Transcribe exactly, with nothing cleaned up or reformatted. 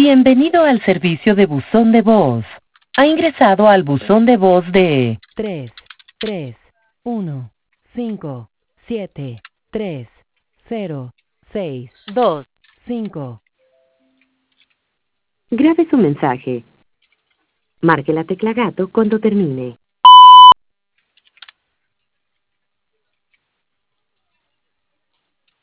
Bienvenido al servicio de buzón de voz. Ha ingresado al buzón de voz de tres tres uno cinco siete tres cero seis dos cinco. Grabe su mensaje. Marque la tecla gato cuando termine.